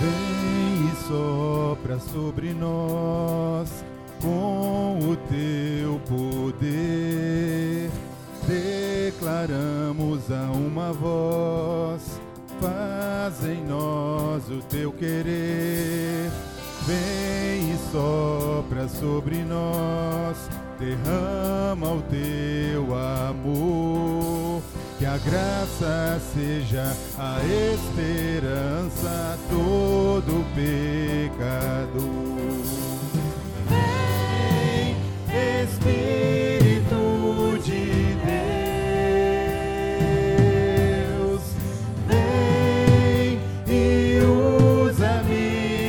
Vem e sopra sobre nós com o teu poder. Declaramos a uma voz, faz em nós o teu querer. Vem e sopra sobre nós, derrama o teu amor. Que a graça seja a esperança a todo pecador. Vem, Espírito de Deus, vem e usa-me,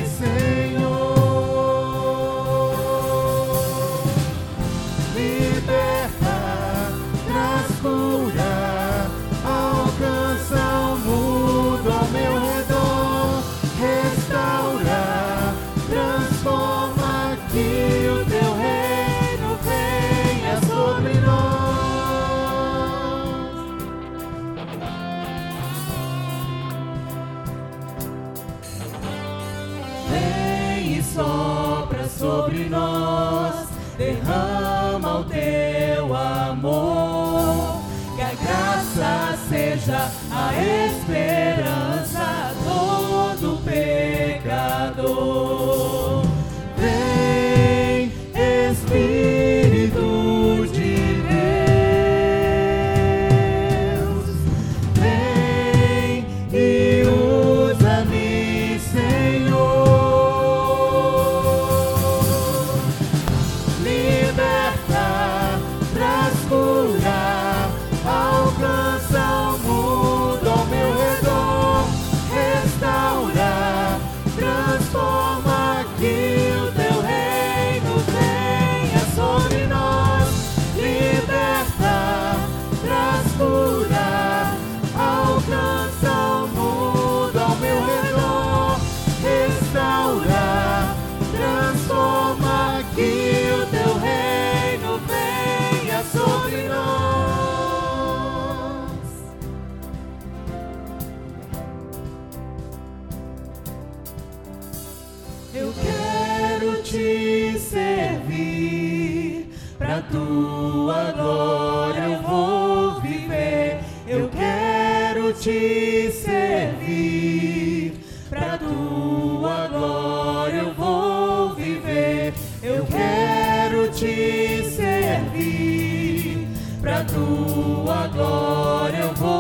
Senhor. Liberta, traz cura, alcança o mundo ao meu redor, restaura, transforma, que o teu reino venha sobre nós. Vem e sopra sobre nós, derrama o teu amor. Que a graça seja a esperança a todo pecador. Vem, Espírito de Deus, vem e usa-me, Senhor. Liberta, traz cura, alcança o mundo ao meu redor, restaura, transforma, que o teu reino venha sobre nós. Liberta, traz cura, alcança o mundo ao meu redor, restaura, transforma, que o teu reino venha sobre nós. Eu quero te servir, pra tua glória eu vou viver. Eu quero te servir, pra tua glória eu vou viver. Eu quero te servir, pra tua glória eu vou